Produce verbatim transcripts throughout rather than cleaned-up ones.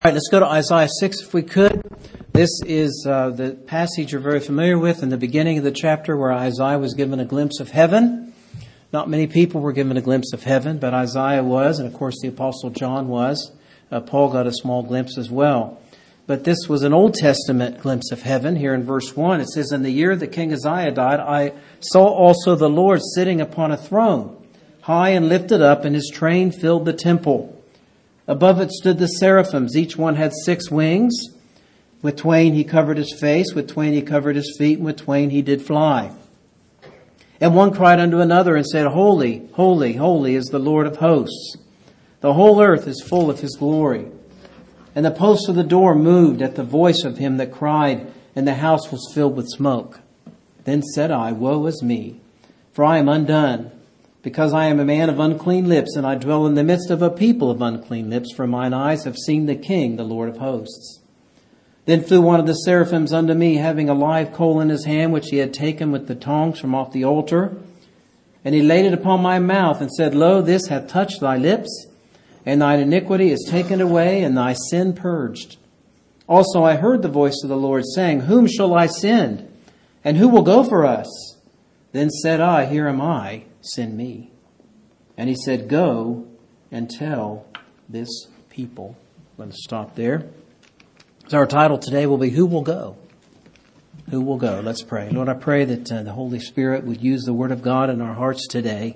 All right, let's go to Isaiah six if we could. This is uh, the passage you're very familiar with in the beginning of the chapter where Isaiah was given a glimpse of heaven. Not many people were given a glimpse of heaven, but Isaiah was, and of course the Apostle John was. Uh, Paul got a small glimpse as well. But this was an Old Testament glimpse of heaven. Here in verse one, it says, "In the year that King Uzziah died, I saw also the Lord sitting upon a throne, high and lifted up, and his train filled the temple. Above it stood the seraphims. Each one had six wings. With twain he covered his face, with twain he covered his feet, and with twain he did fly. And one cried unto another and said, Holy, holy, holy is the Lord of hosts. The whole earth is full of his glory. And the posts of the door moved at the voice of him that cried, and the house was filled with smoke. Then said I, Woe is me, for I am undone, because I am a man of unclean lips, and I dwell in the midst of a people of unclean lips, for mine eyes have seen the King, the Lord of hosts. Then flew one of the seraphims unto me, having a live coal in his hand, which he had taken with the tongs from off the altar. And he laid it upon my mouth, and said, Lo, this hath touched thy lips, and thine iniquity is taken away, and thy sin purged. Also I heard the voice of the Lord, saying, Whom shall I send? And who will go for us? Then said I, Here am I, send me. And he said, Go and tell this people." I'm going to stop there. So our title today will be, Who Will Go? Who will go? Let's pray. Lord, I pray that uh, the Holy Spirit would use the Word of God in our hearts today.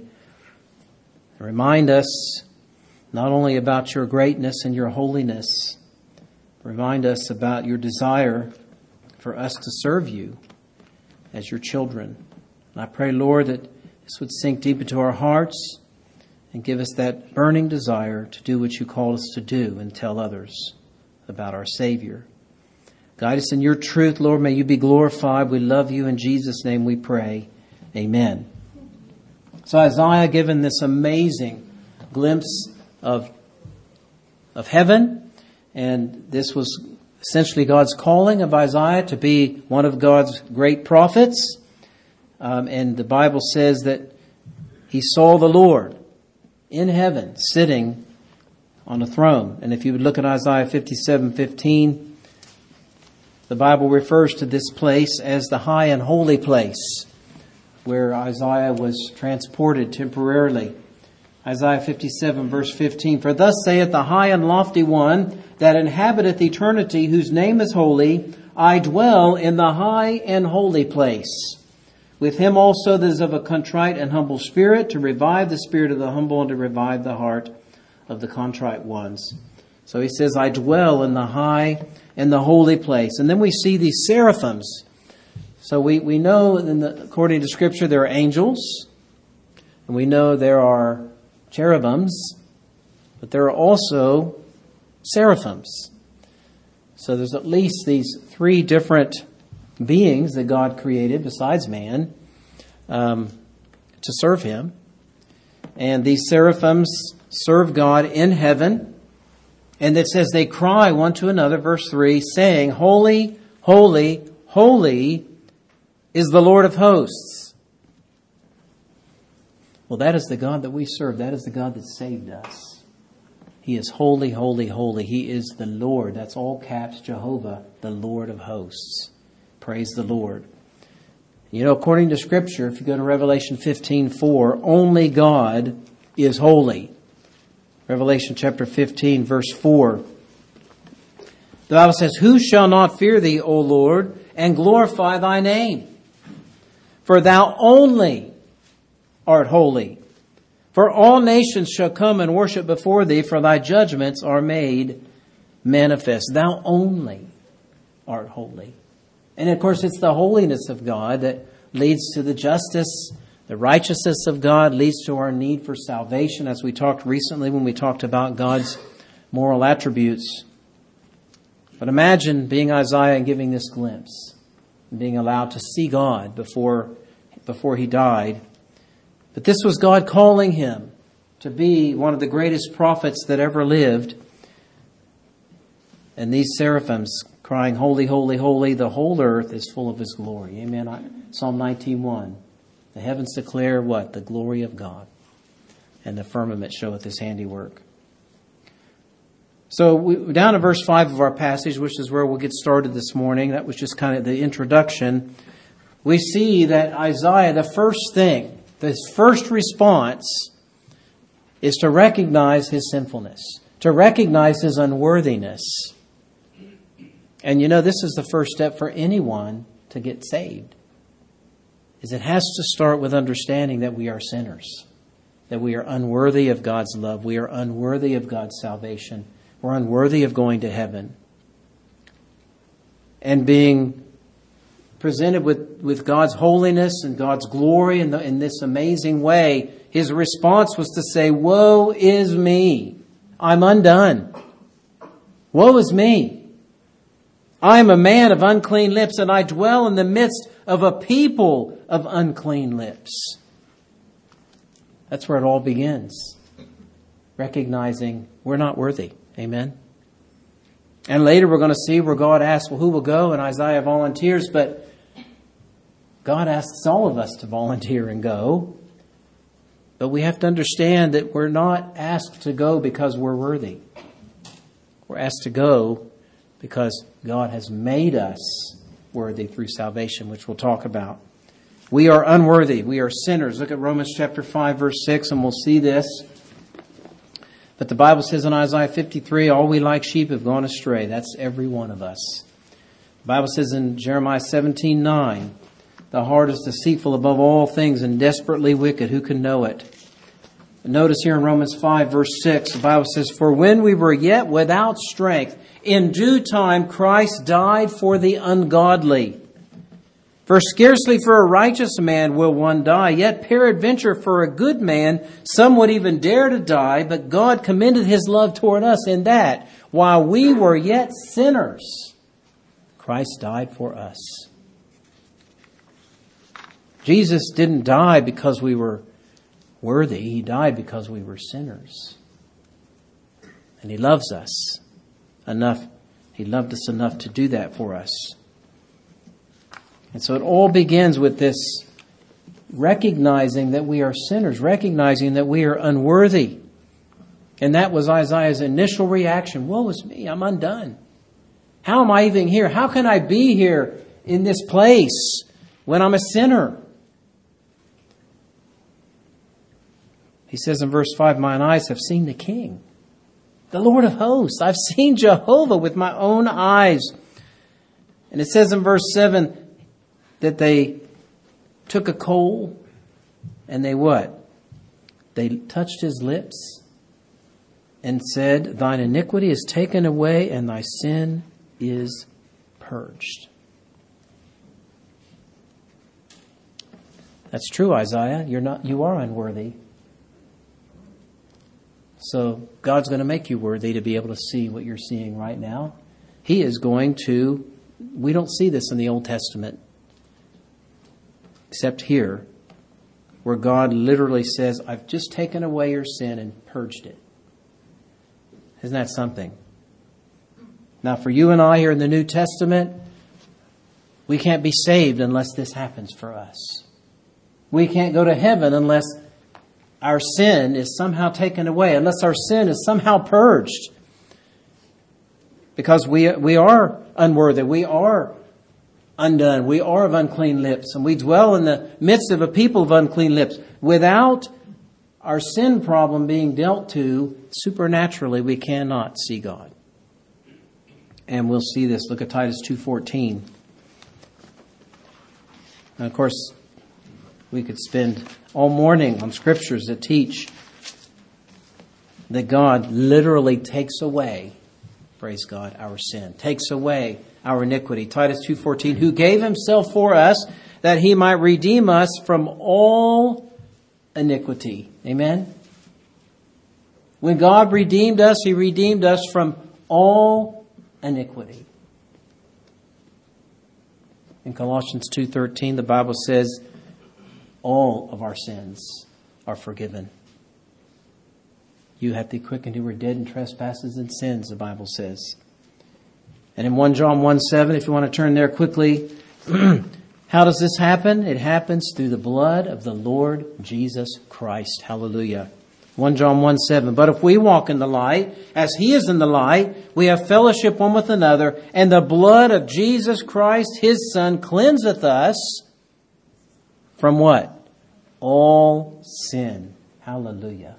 And remind us not only about your greatness and your holiness, remind us about your desire for us to serve you as your children. And I pray, Lord, that this would sink deep into our hearts and give us that burning desire to do what you call us to do and tell others about our Savior. Guide us in your truth, Lord. May you be glorified. We love you. In Jesus' name we pray. Amen. So Isaiah given this amazing glimpse of, of heaven. And this was essentially God's calling of Isaiah to be one of God's great prophets. Um, and the Bible says that he saw the Lord in heaven sitting on a throne. And if you would look at Isaiah fifty-seven fifteen, the Bible refers to this place as the high and holy place where Isaiah was transported temporarily. Isaiah fifty-seven verse fifteen, "For thus saith the high and lofty one that inhabiteth eternity, whose name is holy, I dwell in the high and holy place. With him also that is of a contrite and humble spirit, to revive the spirit of the humble and to revive the heart of the contrite ones." So he says, I dwell in the high and the holy place. And then we see these seraphims. So we, we know, in the, according to Scripture, there are angels. And we know there are cherubims. But there are also seraphims. So there's at least these three different beings that God created besides man um, to serve him. And these seraphims serve God in heaven. And it says they cry one to another, verse three, saying, Holy, holy, holy is the Lord of hosts. Well, that is the God that we serve. That is the God that saved us. He is holy, holy, holy. He is the Lord. That's all caps Jehovah, the Lord of hosts. Praise the Lord. You know, according to Scripture, if you go to Revelation fifteen four, only God is holy. Revelation chapter fifteen, verse four. The Bible says, Who shall not fear thee, O Lord, and glorify thy name? For thou only art holy. For all nations shall come and worship before thee, for thy judgments are made manifest. Thou only art holy. And of course, it's the holiness of God that leads to the justice. The righteousness of God leads to our need for salvation, as we talked recently when we talked about God's moral attributes. But imagine being Isaiah and giving this glimpse, and being allowed to see God before, before he died. But this was God calling him to be one of the greatest prophets that ever lived. And these seraphims crying, Holy, holy, holy, the whole earth is full of his glory. Amen. Psalm nineteen one. The heavens declare what? The glory of God. And the firmament showeth his handiwork. So we, down to verse five of our passage, which is where we'll get started this morning. That was just kind of the introduction. We see that Isaiah, the first thing, his first response is to recognize his sinfulness, to recognize his unworthiness. And you know, this is the first step for anyone to get saved, is it has to start with understanding that we are sinners, that we are unworthy of God's love, we are unworthy of God's salvation, we're unworthy of going to heaven. And being presented with, with God's holiness and God's glory in, the, in this amazing way, his response was to say, "Woe is me. I'm undone. Woe is me. I am a man of unclean lips, and I dwell in the midst of a people of unclean lips." That's where it all begins. Recognizing we're not worthy. Amen. And later we're going to see where God asks, well, who will go? And Isaiah volunteers, but God asks all of us to volunteer and go. But we have to understand that we're not asked to go because we're worthy. We're asked to go because God has made us worthy through salvation, which we'll talk about. We are unworthy. We are sinners. Look at Romans chapter five, verse six, and we'll see this. But the Bible says in Isaiah fifty-three, all we like sheep have gone astray. That's every one of us. The Bible says in Jeremiah seventeen nine, the heart is deceitful above all things and desperately wicked. Who can know it? Notice here in Romans five, verse six, the Bible says, for when we were yet without strength, in due time Christ died for the ungodly. For scarcely for a righteous man will one die, yet peradventure for a good man some would even dare to die, but God commended his love toward us in that, while we were yet sinners, Christ died for us. Jesus didn't die because we were worthy. He died because we were sinners. And he loves us enough. He loved us enough to do that for us. And so it all begins with this recognizing that we are sinners, recognizing that we are unworthy. And that was Isaiah's initial reaction. Woe is me, I'm undone. How am I even here? How can I be here in this place when I'm a sinner? He says in verse five, mine eyes have seen the King, the Lord of hosts. I've seen Jehovah with my own eyes. And it says in verse seven that they took a coal and they what? They touched his lips and said, thine iniquity is taken away and thy sin is purged. That's true, Isaiah. You're not, you are unworthy. So God's going to make you worthy to be able to see what you're seeing right now. He is going to, we don't see this in the Old Testament, except here, where God literally says, I've just taken away your sin and purged it. Isn't that something? Now, for you and I here in the New Testament, we can't be saved unless this happens for us. We can't go to heaven unless our sin is somehow taken away, unless our sin is somehow purged. Because we we are unworthy. We are undone. We are of unclean lips. And we dwell in the midst of a people of unclean lips. Without our sin problem being dealt to supernaturally, we cannot see God. And we'll see this. Look at Titus two fourteen. And of course, we could spend all morning on scriptures that teach that God literally takes away, praise God, our sin, takes away our iniquity. Titus two fourteen, who gave himself for us that he might redeem us from all iniquity. Amen? When God redeemed us, he redeemed us from all iniquity. In Colossians two thirteen, the Bible says, all of our sins are forgiven. You have been quickened who were dead in trespasses and sins, the Bible says. And in First John one seven, if you want to turn there quickly, how does this happen? It happens through the blood of the Lord Jesus Christ. Hallelujah. First John one seven. But if we walk in the light, as He is in the light, we have fellowship one with another, and the blood of Jesus Christ, His Son, cleanseth us from what? All sin. Hallelujah.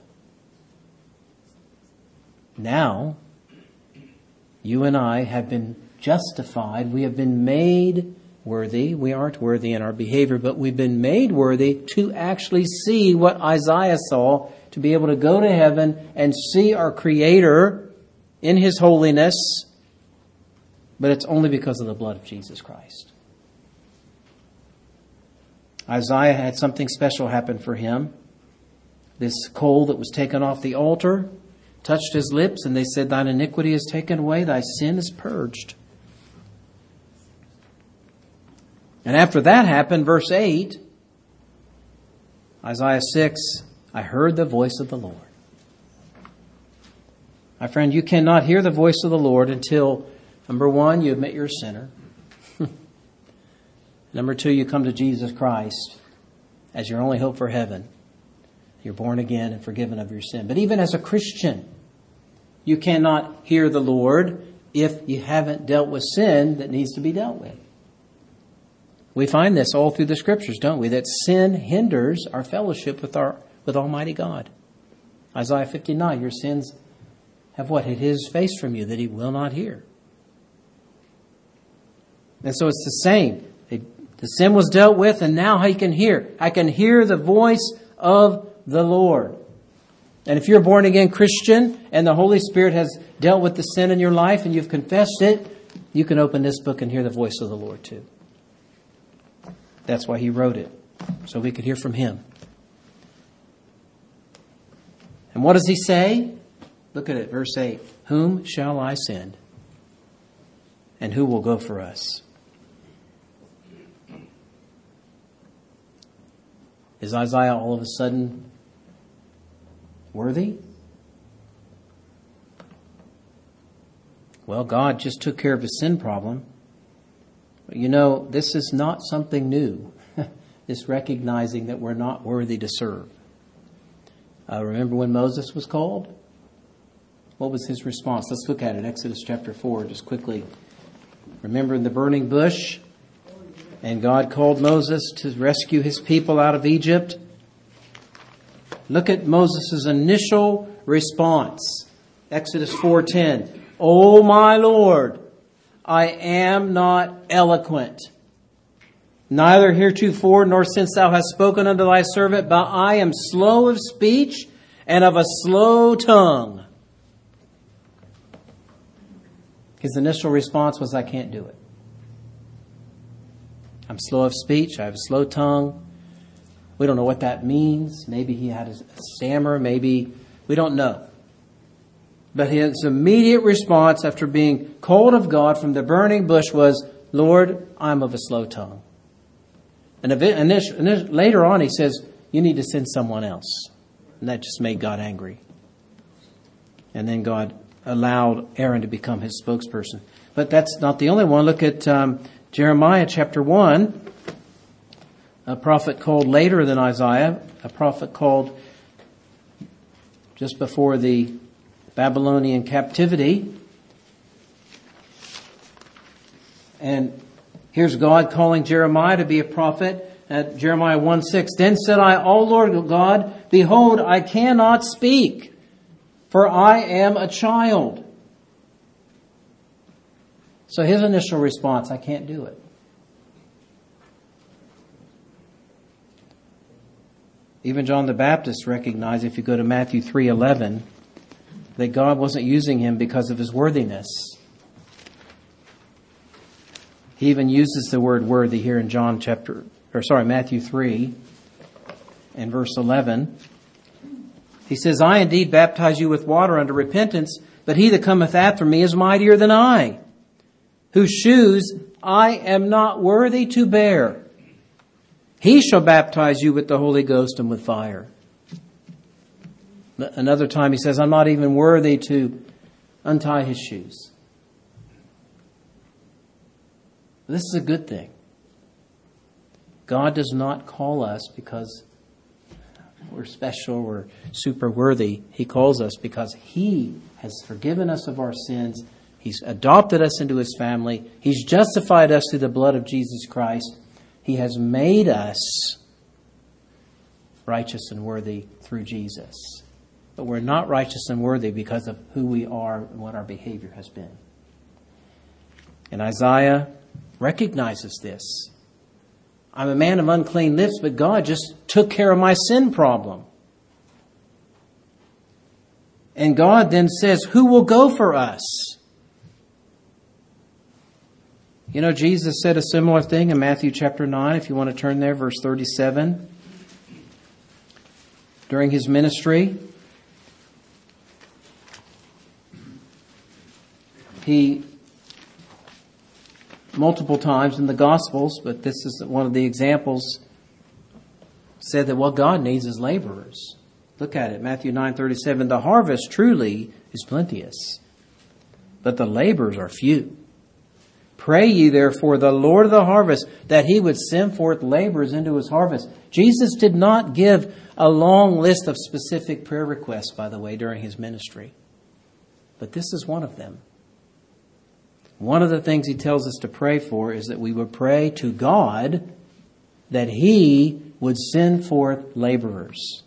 Now, you and I have been justified. We have been made worthy. We aren't worthy in our behavior, but we've been made worthy to actually see what Isaiah saw, to be able to go to heaven and see our Creator in His holiness. But it's only because of the blood of Jesus Christ. Isaiah had something special happen for him. This coal that was taken off the altar touched his lips, and they said, "Thine iniquity is taken away, thy sin is purged." And after that happened, verse eight, Isaiah six, I heard the voice of the Lord. My friend, you cannot hear the voice of the Lord until, number one, you admit you're a sinner. Number two, you come to Jesus Christ as your only hope for heaven. You're born again and forgiven of your sin. But even as a Christian, you cannot hear the Lord if you haven't dealt with sin that needs to be dealt with. We find this all through the Scriptures, don't we? That sin hinders our fellowship with our with Almighty God. Isaiah fifty-nine, your sins have what? Hid His face from you, that He will not hear. And so it's the same. The sin was dealt with, and now I can hear. I can hear the voice of the Lord. And if you're a born again Christian and the Holy Spirit has dealt with the sin in your life and you've confessed it, you can open this book and hear the voice of the Lord too. That's why He wrote it, so we could hear from Him. And what does He say? Look at it, verse eight. Whom shall I send? And who will go for us? Is Isaiah all of a sudden worthy? Well, God just took care of his sin problem. But you know, this is not something new. This recognizing that we're not worthy to serve. Uh, remember when Moses was called? What was his response? Let's look at it. Exodus chapter four, just quickly. Remember in the burning bush? And God called Moses to rescue his people out of Egypt. Look at Moses' initial response. Exodus four ten. O my Lord, I am not eloquent, neither heretofore nor since thou hast spoken unto thy servant, but I am slow of speech and of a slow tongue. His initial response was, I can't do it. I'm slow of speech. I have a slow tongue. We don't know what that means. Maybe he had a stammer. Maybe we don't know. But his immediate response after being called of God from the burning bush was, Lord, I'm of a slow tongue. And later on he says, you need to send someone else. And that just made God angry. And then God allowed Aaron to become his spokesperson. But that's not the only one. Look at um, Jeremiah chapter one. A prophet called later than Isaiah. A prophet called just before the Babylonian captivity. And here's God calling Jeremiah to be a prophet. At Jeremiah one six. Then said I, O Lord God, behold, I cannot speak, for I am a child. So his initial response, I can't do it. Even John the Baptist recognized, if you go to Matthew three eleven, that God wasn't using him because of his worthiness. He even uses the word worthy here in John chapter, or sorry, Matthew three and verse eleven. He says, I indeed baptize you with water unto repentance, but he that cometh after me is mightier than I, whose shoes I am not worthy to bear. He shall baptize you with the Holy Ghost and with fire. Another time he says, I'm not even worthy to untie his shoes. This is a good thing. God does not call us because we're special, we're super worthy. He calls us because He has forgiven us of our sins. He's adopted us into His family. He's justified us through the blood of Jesus Christ. He has made us righteous and worthy through Jesus. But we're not righteous and worthy because of who we are and what our behavior has been. And Isaiah recognizes this. I'm a man of unclean lips, but God just took care of my sin problem. And God then says, who will go for us? You know, Jesus said a similar thing in Matthew chapter nine, if you want to turn there, verse thirty-seven. During His ministry, He, multiple times in the Gospels, but this is one of the examples, said that what God needs is laborers. Look at it, Matthew nine thirty-seven. The harvest truly is plenteous, but the laborers are few. Pray ye therefore the Lord of the harvest that He would send forth laborers into His harvest. Jesus did not give a long list of specific prayer requests, by the way, during His ministry. But this is one of them. One of the things He tells us to pray for is that we would pray to God that He would send forth laborers.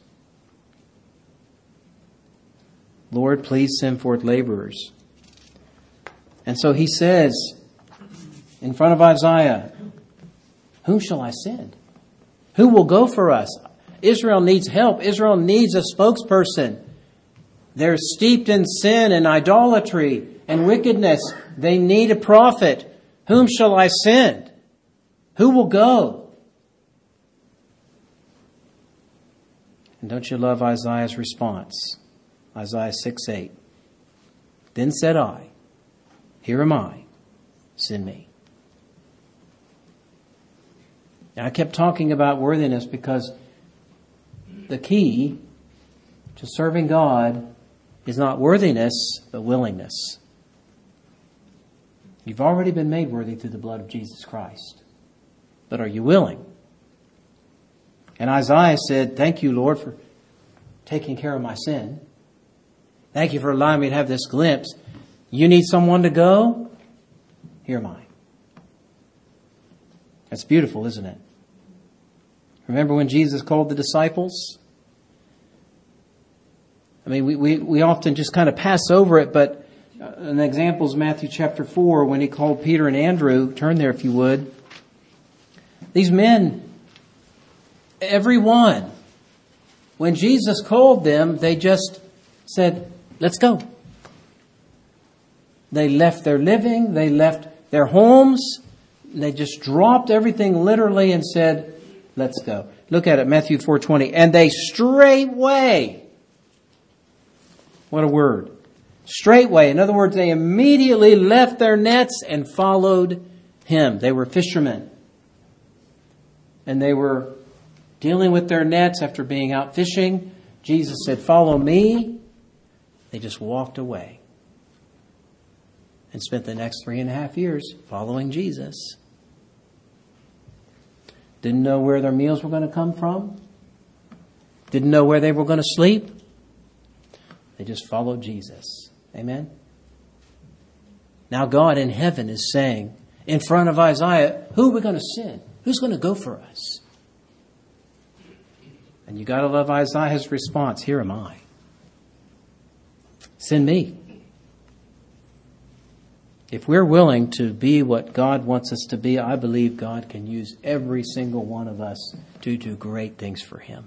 Lord, please send forth laborers. And so He says in front of Isaiah, whom shall I send? Who will go for us? Israel needs help. Israel needs a spokesperson. They're steeped in sin and idolatry and wickedness. They need a prophet. Whom shall I send? Who will go? And don't you love Isaiah's response? Isaiah six eight. Then said I, here am I, send me. Now, I kept talking about worthiness because the key to serving God is not worthiness, but willingness. You've already been made worthy through the blood of Jesus Christ. But are you willing? And Isaiah said, thank you, Lord, for taking care of my sin. Thank you for allowing me to have this glimpse. You need someone to go? Here am I. That's beautiful, isn't it? Remember when Jesus called the disciples? I mean, we, we, we often just kind of pass over it, but an example is Matthew chapter four, when He called Peter and Andrew. Turn there if you would. These men, every one, when Jesus called them, they just said, let's go. They left their living, they left their homes, and they just dropped everything literally and said, let's go. Look at it, Matthew four twenty. And they straightway, what a word, straightway. In other words, they immediately left their nets and followed Him. They were fishermen. And they were dealing with their nets after being out fishing. Jesus said, follow me. They just walked away and spent the next three and a half years following Jesus. Didn't know where their meals were going to come from. Didn't know where they were going to sleep. They just followed Jesus. Amen? Now God in heaven is saying in front of Isaiah, who are we going to send? Who's going to go for us? And you got to love Isaiah's response. Here am I. Send me. If we're willing to be what God wants us to be, I believe God can use every single one of us to do great things for Him.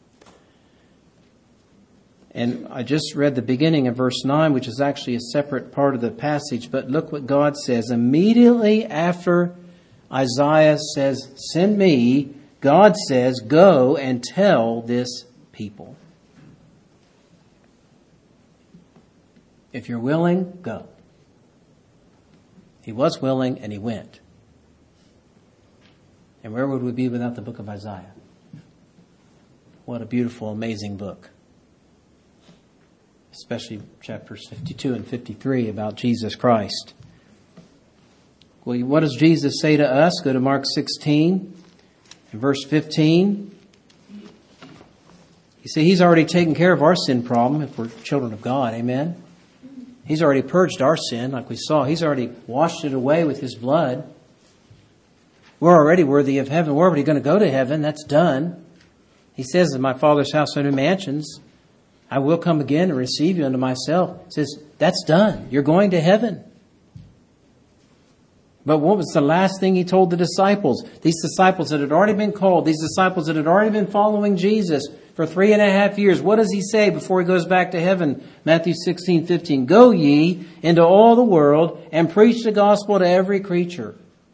And I just read the beginning of verse nine, which is actually a separate part of the passage. But look what God says. Immediately after Isaiah says, send me, God says, go and tell this people. If you're willing, go. He was willing and He went. And where would we be without the book of Isaiah? What a beautiful, amazing book. Especially chapters fifty-two and fifty-three about Jesus Christ. Well, what does Jesus say to us? Go to Mark sixteen and verse fifteen. You see, He's already taken care of our sin problem if we're children of God. Amen? He's already purged our sin, like we saw. He's already washed it away with His blood. We're already worthy of heaven. We're already going to go to heaven. That's done. He says, in my Father's house are new mansions. I will come again and receive you unto myself. He says, that's done. You're going to heaven. But what was the last thing He told the disciples? These disciples that had already been called, these disciples that had already been following Jesus for three and a half years. What does He say before He goes back to heaven? Matthew sixteen fifteen. Go ye into all the world and preach the gospel to every creature.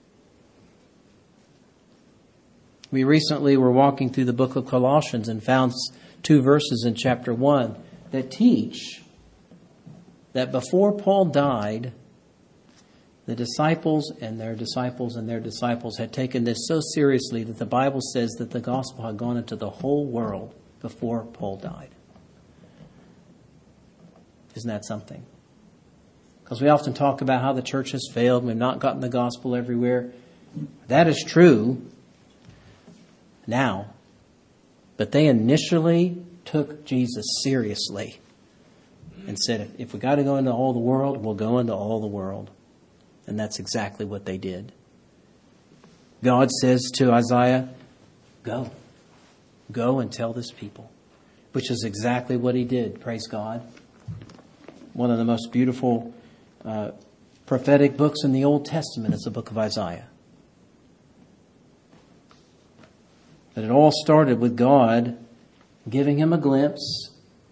We recently were walking through the book of Colossians and found two verses in chapter one that teach that before Paul died, the disciples and their disciples and their disciples had taken this so seriously that the Bible says that the gospel had gone into the whole world before Paul died. Isn't that something? Because we often talk about how the church has failed and we've not gotten the gospel everywhere. That is true now. But they initially took Jesus seriously and said, if, if we got to go into all the world, we'll go into all the world. And that's exactly what they did. God says to Isaiah, go. Go and tell this people. Which is exactly what He did. Praise God. One of the most beautiful uh, prophetic books in the Old Testament is the book of Isaiah. But it all started with God giving him a glimpse,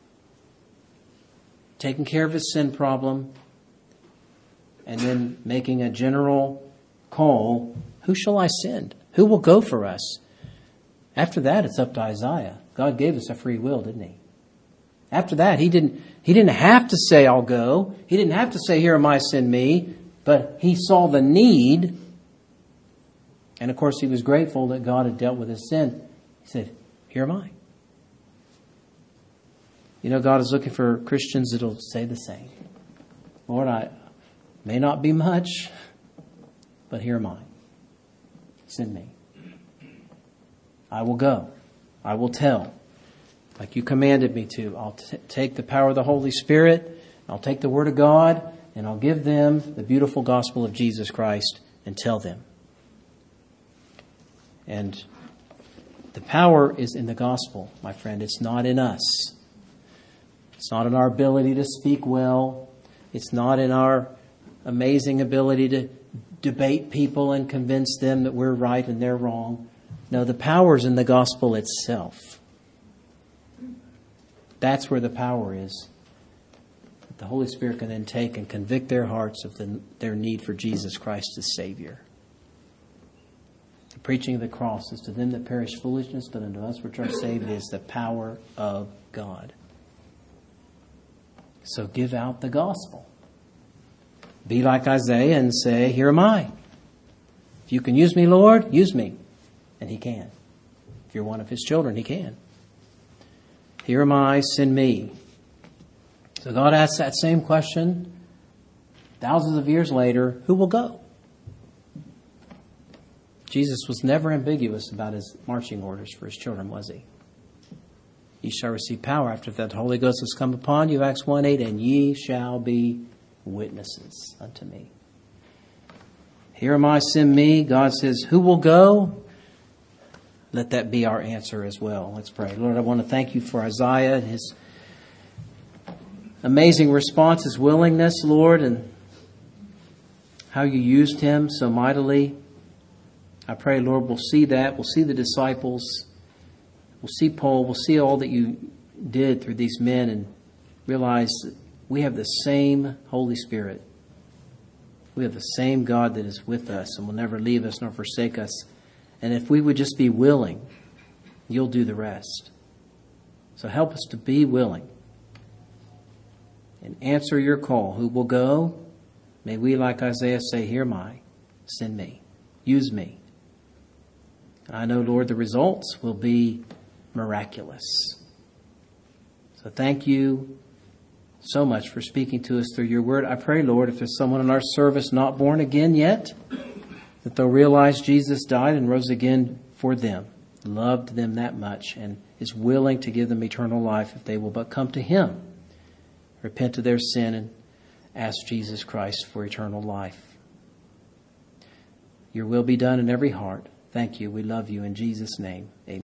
taking care of his sin problem, and then making a general call. Who shall I send? Who will go for us? After that, it's up to Isaiah. God gave us a free will, didn't He? After that, he didn't, he didn't have to say, I'll go. He didn't have to say, here am I, send me. But he saw the need. And of course, he was grateful that God had dealt with his sin. He said, here am I. You know, God is looking for Christians that will say the same. Lord, I may not be much, but here am I. Send me. I will go. I will tell. Like you commanded me to. I'll t- take the power of the Holy Spirit. I'll take the Word of God. And I'll give them the beautiful gospel of Jesus Christ and tell them. And the power is in the gospel, my friend. It's not in us. It's not in our ability to speak well. It's not in our amazing ability to debate people and convince them that we're right and they're wrong. No, the power is in the gospel itself. That's where the power is. The Holy Spirit can then take and convict their hearts of the, their need for Jesus Christ as Savior. The preaching of the cross is to them that perish foolishness, but unto us which are saved it is the power of God. So give out the gospel. Be like Isaiah and say, here am I. If you can use me, Lord, use me. And He can. If you're one of His children, He can. Here am I, send me. So God asks that same question thousands of years later, who will go? Jesus was never ambiguous about His marching orders for His children, was He? Ye shall receive power after that the Holy Ghost has come upon you, Acts one eight, and ye shall be witnesses unto me. Here am I, send me. God says, who will go? Let that be our answer as well. Let's pray. Lord, I want to thank You for Isaiah and his amazing response, his willingness, Lord, and how You used him so mightily. I pray, Lord, we'll see that. We'll see the disciples. We'll see Paul. We'll see all that You did through these men and realize that we have the same Holy Spirit. We have the same God that is with us and will never leave us nor forsake us. And if we would just be willing, You'll do the rest. So help us to be willing and answer Your call. Who will go? May we, like Isaiah, say, here am I, send me, use me. And I know, Lord, the results will be miraculous. So thank You so much for speaking to us through Your word. I pray, Lord, if there's someone in our service not born again yet, that they'll realize Jesus died and rose again for them. loved them that much and is willing to give them eternal life if they will but come to Him, repent of their sin, and ask Jesus Christ for eternal life. Your will be done in every heart. Thank you. We love you in Jesus' name. Amen.